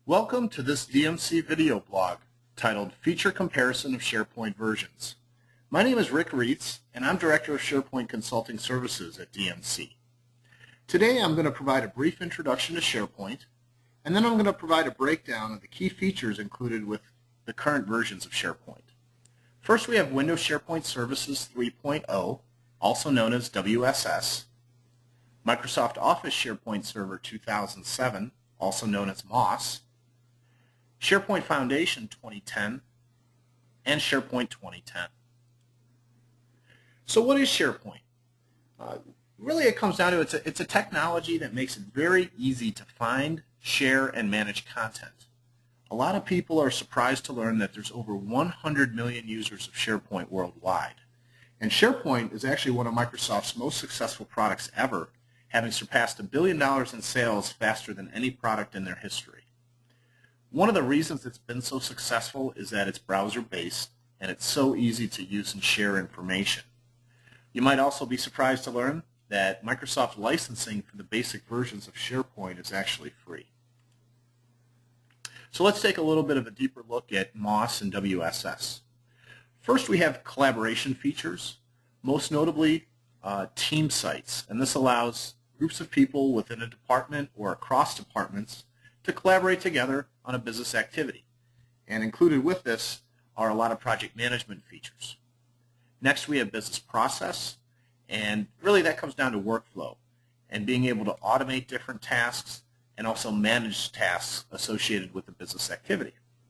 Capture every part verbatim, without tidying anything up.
Welcome to this D M C video blog titled Feature Comparison of SharePoint Versions. My name is Rick Reitz, and I'm Director of SharePoint Consulting Services at D M C. Today I'm going to provide a brief introduction to SharePoint, and then I'm going to provide a breakdown of the key features included with the current versions of SharePoint. First, we have Windows SharePoint Services three point oh, also known as W S S, Microsoft Office SharePoint Server two thousand seven, also known as M O S, SharePoint Foundation twenty ten, and SharePoint twenty ten. So what is SharePoint? Uh, really it comes down to it's a, it's a technology that makes it very easy to find, share, and manage content. A lot of people are surprised to learn that there's over one hundred million users of SharePoint worldwide. And SharePoint is actually one of Microsoft's most successful products ever, having surpassed a billion dollars in sales faster than any product in their history. One of the reasons it's been so successful is that it's browser-based and it's so easy to use and share information. You might also be surprised to learn that Microsoft licensing for the basic versions of SharePoint is actually free. So let's take a little bit of a deeper look at M O S and W S S. First, we have collaboration features, most notably uh, team sites, and this allows groups of people within a department or across departments to collaborate together on a business activity. And included with this are a lot of project management features. Next, we have business process, and really that comes down to workflow and being able to automate different tasks and also manage tasks associated with the business activity.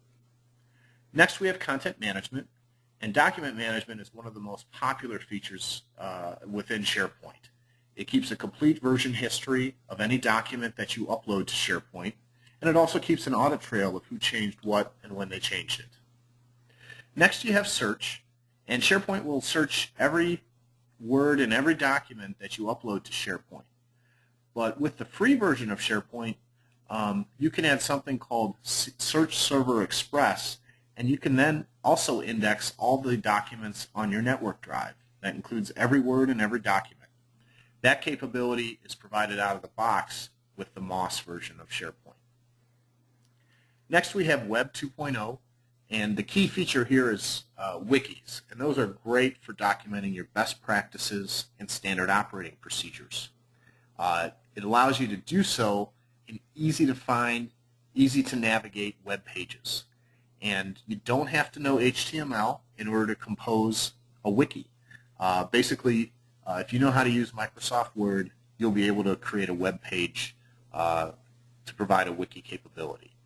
Next, we have content management, and document management is one of the most popular features uh, within SharePoint. It keeps a complete version history of any document that you upload to SharePoint, and it also keeps an audit trail of who changed what and when they changed it. Next, you have search, and SharePoint will search every word in every document that you upload to SharePoint. But with the free version of SharePoint, um, you can add something called Search Server Express, and you can then also index all the documents on your network drive. That includes every word in every document. That capability is provided out of the box with the M O S version of SharePoint. Next, we have Web two point oh, and the key feature here is uh, wikis, and those are great for documenting your best practices and standard operating procedures. Uh, it allows you to do so in easy to find, easy to navigate web pages. And you don't have to know H T M L in order to compose a wiki. Uh, basically, uh, if you know how to use Microsoft Word, you'll be able to create a web page uh, to provide a wiki capability.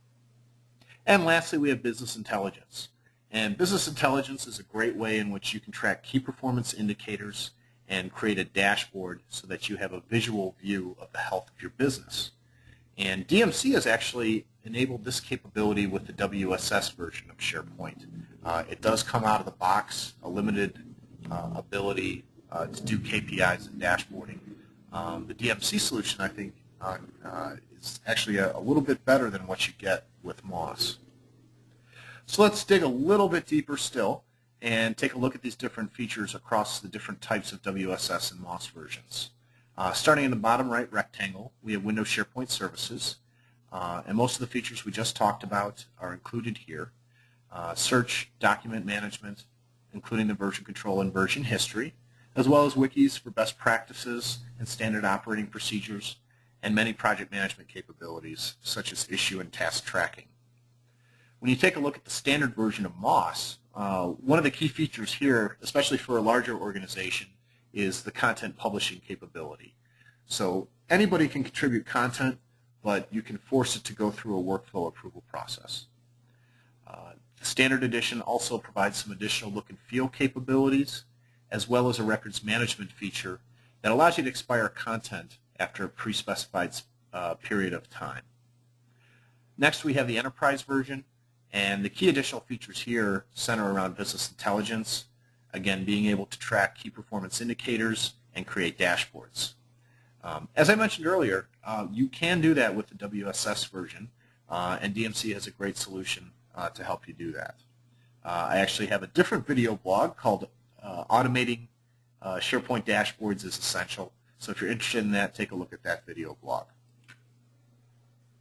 And lastly, we have business intelligence. And business intelligence is a great way in which you can track key performance indicators and create a dashboard so that you have a visual view of the health of your business. And D M C has actually enabled this capability with the W S S version of SharePoint. Uh, it does come out of the box, a limited uh, ability uh, to do K P Is and dashboarding. Um, the D M C solution, I think, uh, uh, is actually a, a little bit better than what you get with M O S. So let's dig a little bit deeper still and take a look at these different features across the different types of W S S and M O S versions. Uh, starting in the bottom right rectangle, we have Windows SharePoint Services, uh, and most of the features we just talked about are included here. Uh, search, document management, including the version control and version history, as well as wikis for best practices and standard operating procedures, and many project management capabilities, such as issue and task tracking. When you take a look at the standard version of M O S, uh, one of the key features here, especially for a larger organization, is the content publishing capability. So anybody can contribute content, but you can force it to go through a workflow approval process. Uh, the standard edition also provides some additional look and feel capabilities, as well as a records management feature that allows you to expire content after a pre-specified uh, period of time. Next, we have the enterprise version, and the key additional features here center around business intelligence, again, being able to track key performance indicators and create dashboards. Um, as I mentioned earlier, uh, you can do that with the W S S version, uh, and D M C has a great solution uh, to help you do that. Uh, I actually have a different video blog called uh, Automating uh, SharePoint Dashboards is Essential, so if you're interested in that, take a look at that video blog.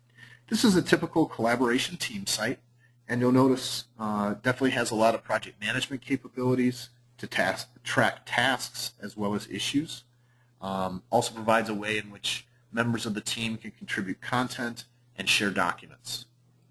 This is a typical collaboration team site, and you'll notice uh, definitely has a lot of project management capabilities to task, track tasks as well as issues. Um, also provides a way in which members of the team can contribute content and share documents.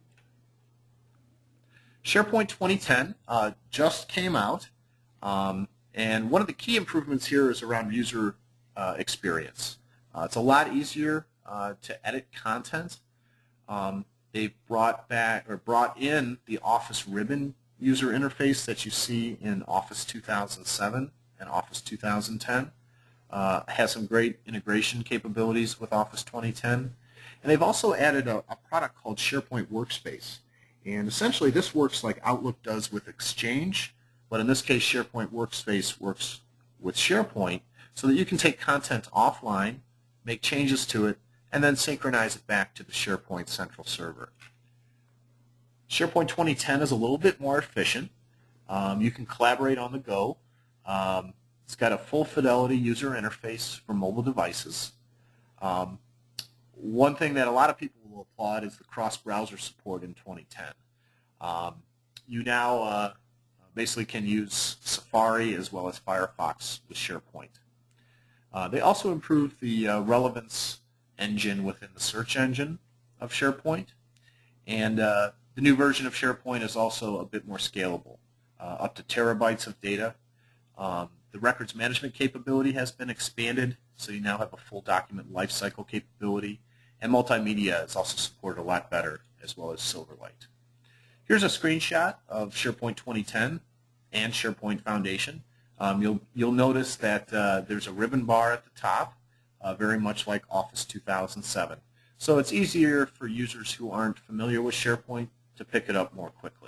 SharePoint twenty ten uh, just came out, um, and one of the key improvements here is around user uh, experience. Uh, it's a lot easier uh, to edit content. Um, they've brought back or brought in the Office Ribbon user interface that you see in Office two thousand seven and Office two thousand ten. Uh, has some great integration capabilities with Office twenty ten. And they've also added a, a product called SharePoint Workspace. And essentially this works like Outlook does with Exchange, but in this case SharePoint Workspace works with SharePoint so that you can take content offline, make changes to it, and then synchronize it back to the SharePoint central server. SharePoint twenty ten is a little bit more efficient. Um, you can collaborate on the go. Um, it's got a full fidelity user interface for mobile devices. Um, one thing that a lot of people will applaud is the cross-browser support in twenty ten. Um, you now uh, basically can use Safari as well as Firefox with SharePoint. Uh, they also improved the uh, relevance engine within the search engine of SharePoint, and uh, the new version of SharePoint is also a bit more scalable, uh, up to terabytes of data. Um, the records management capability has been expanded, so you now have a full document lifecycle capability, and multimedia is also supported a lot better, as well as Silverlight. Here's a screenshot of SharePoint twenty ten and SharePoint Foundation. Um, you'll, you'll notice that uh, there's a ribbon bar at the top, uh, very much like Office two thousand seven. So it's easier for users who aren't familiar with SharePoint to pick it up more quickly.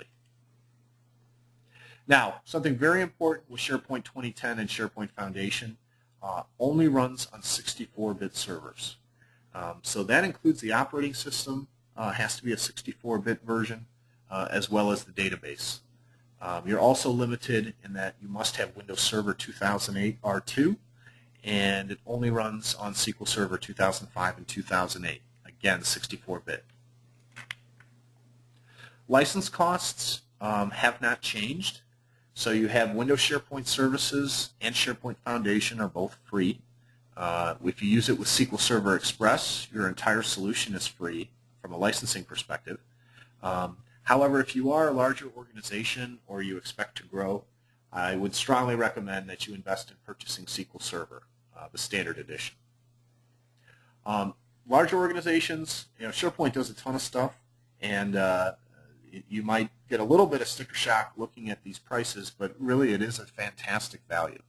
Now, something very important with SharePoint twenty ten and SharePoint Foundation, uh, only runs on sixty-four bit servers. Um, so that includes the operating system, uh, has to be a sixty-four bit version, uh, as well as the database. Um, you're also limited in that you must have Windows Server two thousand eight R two, and it only runs on S Q L Server two thousand five and two thousand eight, again sixty-four bit. License costs um, have not changed. So you have Windows SharePoint Services and SharePoint Foundation are both free. Uh, if you use it with S Q L Server Express, your entire solution is free from a licensing perspective. Um, however, if you are a larger organization or you expect to grow, I would strongly recommend that you invest in purchasing S Q L Server, uh, the standard edition. Um, larger organizations, you know, SharePoint does a ton of stuff, and uh, you might get a little bit of sticker shock looking at these prices, but really it is a fantastic value.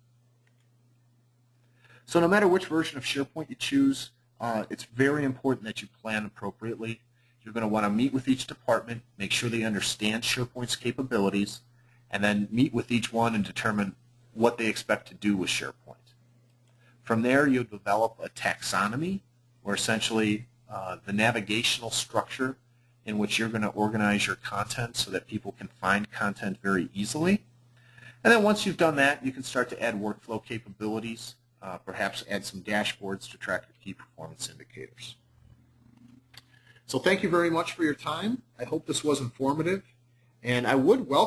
So no matter which version of SharePoint you choose, uh, it's very important that you plan appropriately. You're going to want to meet with each department, make sure they understand SharePoint's capabilities, and then meet with each one and determine what they expect to do with SharePoint. From there, you'll develop a taxonomy, or essentially uh, the navigational structure in which you're going to organize your content so that people can find content very easily. And then once you've done that, you can start to add workflow capabilities, uh, perhaps add some dashboards to track your key performance indicators. So thank you very much for your time. I hope this was informative, and I would welcome